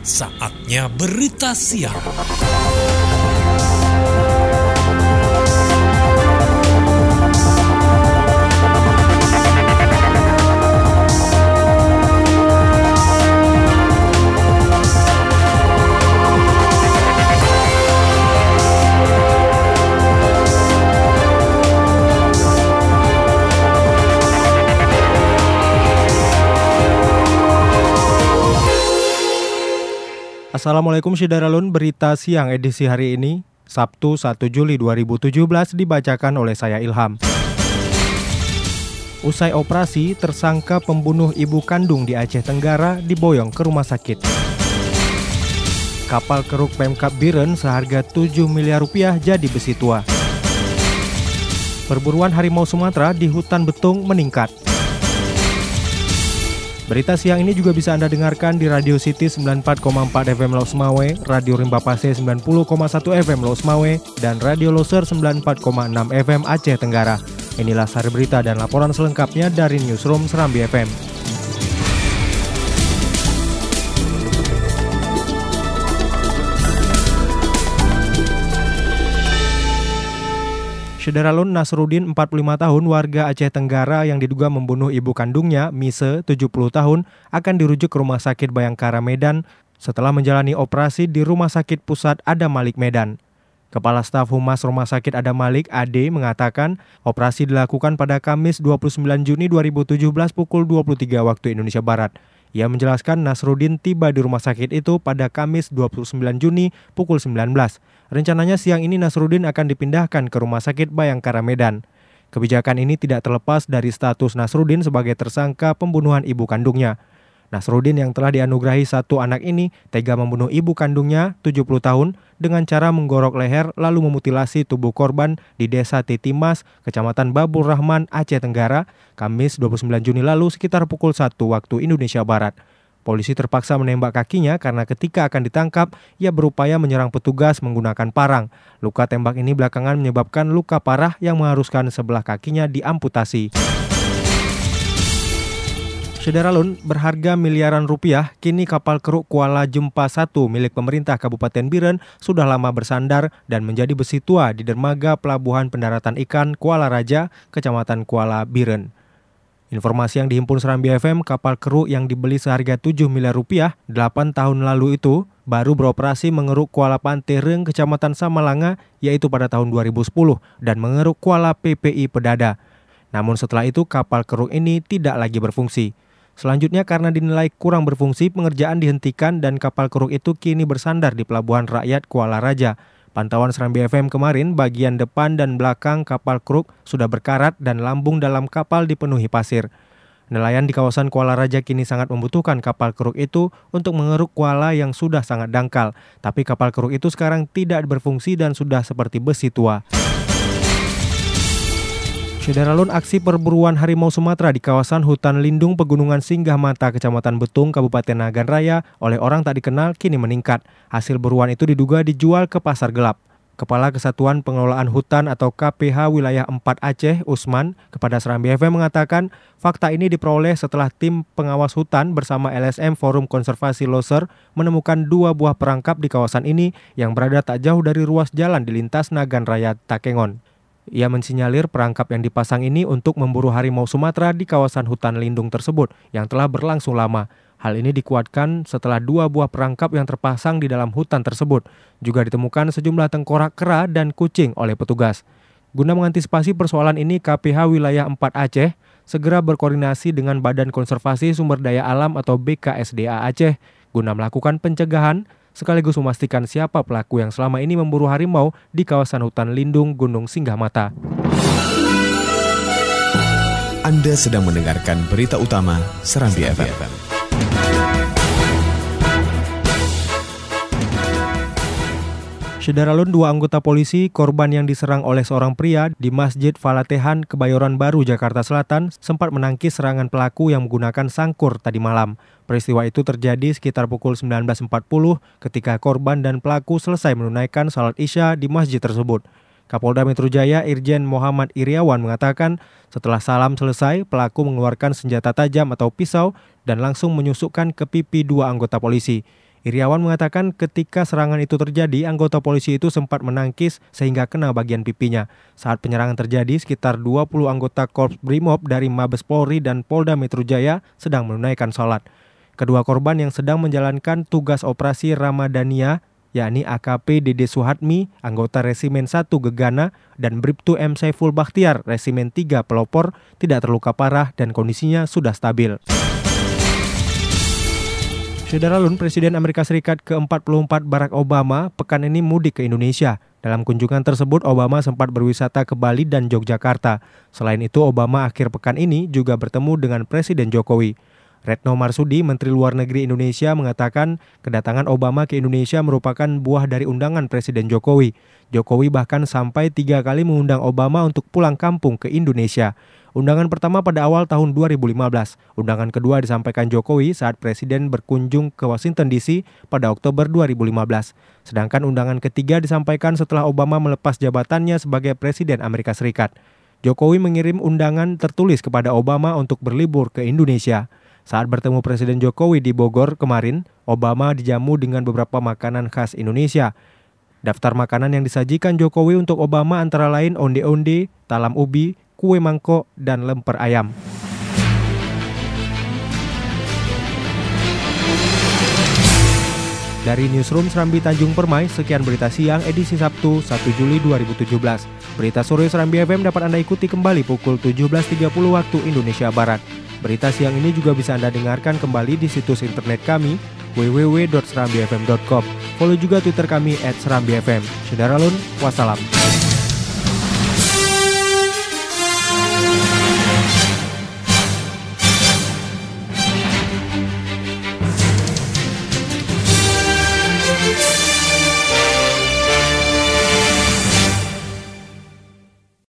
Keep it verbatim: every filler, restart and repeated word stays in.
Saatnya berita siang. Assalamualaikum Syederalun, berita siang edisi hari ini, Sabtu satu Juli dua ribu tujuh belas dibacakan oleh saya Ilham. Usai operasi, tersangka pembunuh ibu kandung di Aceh Tenggara diboyong ke rumah sakit. Kapal keruk Pemkab Biren seharga tujuh miliar rupiah jadi besi tua. Perburuan harimau Sumatera di hutan Betung meningkat. Berita siang ini juga bisa Anda dengarkan di Radio City sembilan puluh empat koma empat F M Los Mawe, Radio Rimba Pase sembilan puluh koma satu F M Los Mawe, dan Radio Loser sembilan puluh empat koma enam F M Aceh Tenggara. Inilah sari berita dan laporan selengkapnya dari Newsroom Serambi F M. Syederalun Nasruddin, empat puluh lima tahun, warga Aceh Tenggara yang diduga membunuh ibu kandungnya, Mise, tujuh puluh tahun, akan dirujuk ke Rumah Sakit Bayangkara Medan setelah menjalani operasi di Rumah Sakit Pusat Adam Malik Medan. Kepala Staf Humas Rumah Sakit Adam Malik, Ade, mengatakan operasi dilakukan pada Kamis dua puluh sembilan Juni dua ribu tujuh belas pukul dua puluh tiga waktu Indonesia Barat. Ia menjelaskan Nasruddin tiba di rumah sakit itu pada Kamis dua puluh sembilan Juni pukul sembilan belas. Rencananya siang ini Nasruddin akan dipindahkan ke Rumah Sakit Bayangkara Medan. Kebijakan ini tidak terlepas dari status Nasruddin sebagai tersangka pembunuhan ibu kandungnya. Nasruddin yang telah dianugerahi satu anak ini tega membunuh ibu kandungnya, tujuh puluh tahun, dengan cara menggorok leher lalu memutilasi tubuh korban di Desa Titimas, Kecamatan Babur Rahman, Aceh Tenggara, Kamis dua puluh sembilan Juni lalu sekitar pukul satu waktu Indonesia Barat. Polisi terpaksa menembak kakinya karena ketika akan ditangkap, ia berupaya menyerang petugas menggunakan parang. Luka tembak ini belakangan menyebabkan luka parah yang mengharuskan sebelah kakinya diamputasi. Syederalun, berharga miliaran rupiah, kini kapal keruk Kuala Jempa satu milik pemerintah Kabupaten Biren sudah lama bersandar dan menjadi besi tua di dermaga Pelabuhan Pendaratan Ikan Kuala Raja, Kecamatan Kuala Biren. Informasi yang dihimpun Serambi F M, kapal keruk yang dibeli seharga tujuh miliar rupiah delapan tahun lalu itu baru beroperasi mengeruk Kuala Pantereng, Kecamatan Samalanga, yaitu pada tahun dua ribu sepuluh, dan mengeruk Kuala P P I Pedada. Namun setelah itu kapal keruk ini tidak lagi berfungsi. Selanjutnya karena dinilai kurang berfungsi, pengerjaan dihentikan dan kapal keruk itu kini bersandar di Pelabuhan Rakyat Kuala Raja. Pantauan Serambi F M kemarin, bagian depan dan belakang kapal keruk sudah berkarat dan lambung dalam kapal dipenuhi pasir. Nelayan di kawasan Kuala Raja kini sangat membutuhkan kapal keruk itu untuk mengeruk kuala yang sudah sangat dangkal. Tapi kapal keruk itu sekarang tidak berfungsi dan sudah seperti besi tua. Syederalun, aksi perburuan harimau Sumatera di kawasan hutan lindung Pegunungan Singgah Mata Kecamatan Betung, Kabupaten Nagan Raya oleh orang tak dikenal kini meningkat. Hasil buruan itu diduga dijual ke pasar gelap. Kepala Kesatuan Pengelolaan Hutan atau K P H Wilayah empat Aceh, Usman, kepada Serambi F M mengatakan fakta ini diperoleh setelah tim pengawas hutan bersama L S M Forum Konservasi Loser menemukan dua buah perangkap di kawasan ini yang berada tak jauh dari ruas jalan di lintas Nagan Raya Takengon. Ia mensinyalir perangkap yang dipasang ini untuk memburu harimau Sumatera di kawasan hutan lindung tersebut yang telah berlangsung lama. Hal ini dikuatkan setelah dua buah perangkap yang terpasang di dalam hutan tersebut. Juga ditemukan sejumlah tengkorak kera dan kucing oleh petugas. Guna mengantisipasi persoalan ini, K P H Wilayah empat Aceh segera berkoordinasi dengan Badan Konservasi Sumber Daya Alam atau B K S D A Aceh guna melakukan pencegahan sekaligus memastikan siapa pelaku yang selama ini memburu harimau di kawasan hutan lindung Gunung Singgah Mata. Anda sedang mendengarkan berita utama Serambi F M. Syederalun, dua anggota polisi korban yang diserang oleh seorang pria di Masjid Falatehan, Kebayoran Baru, Jakarta Selatan sempat menangkis serangan pelaku yang menggunakan sangkur tadi malam. Peristiwa itu terjadi sekitar pukul sembilan belas empat puluh ketika korban dan pelaku selesai menunaikan salat Isya di masjid tersebut. Kapolda Metro Jaya Irjen Muhammad Iriawan mengatakan setelah salam selesai, pelaku mengeluarkan senjata tajam atau pisau dan langsung menyusukkan ke pipi dua anggota polisi. Iriawan mengatakan ketika serangan itu terjadi, anggota polisi itu sempat menangkis sehingga kena bagian pipinya. Saat penyerangan terjadi, sekitar dua puluh anggota Korps Brimob dari Mabes Polri dan Polda Metro Jaya sedang menunaikan sholat. Kedua korban yang sedang menjalankan tugas operasi Ramadhania, yakni A K P Dede Suhatmi, anggota Resimen satu Gegana, dan Bribtu M. Saiful Bakhtiar, Resimen tiga Pelopor, tidak terluka parah dan kondisinya sudah stabil. Saudara Lun, Presiden Amerika Serikat ke empat puluh empat Barack Obama pekan ini mudik ke Indonesia. Dalam kunjungan tersebut, Obama sempat berwisata ke Bali dan Yogyakarta. Selain itu, Obama akhir pekan ini juga bertemu dengan Presiden Jokowi. Retno Marsudi, Menteri Luar Negeri Indonesia, mengatakan kedatangan Obama ke Indonesia merupakan buah dari undangan Presiden Jokowi. Jokowi bahkan sampai tiga kali mengundang Obama untuk pulang kampung ke Indonesia. Undangan pertama pada awal tahun dua ribu lima belas. Undangan kedua disampaikan Jokowi saat Presiden berkunjung ke Washington D C pada Oktober dua ribu lima belas. Sedangkan undangan ketiga disampaikan setelah Obama melepas jabatannya sebagai Presiden Amerika Serikat. Jokowi mengirim undangan tertulis kepada Obama untuk berlibur ke Indonesia. Saat bertemu Presiden Jokowi di Bogor kemarin, Obama dijamu dengan beberapa makanan khas Indonesia. Daftar makanan yang disajikan Jokowi untuk Obama antara lain onde-onde, talam ubi, kue mangkok, dan lemper ayam. Dari Newsroom Serambi Tanjung Permai, sekian berita siang edisi Sabtu satu Juli dua ribu tujuh belas. Berita sore Serambi F M dapat Anda ikuti kembali pukul tujuh belas tiga puluh waktu Indonesia Barat. Berita siang ini juga bisa Anda dengarkan kembali di situs internet kami w w w dot serambi f m dot com. Follow juga Twitter kami at serambi f m. Saudara Lun, wassalam.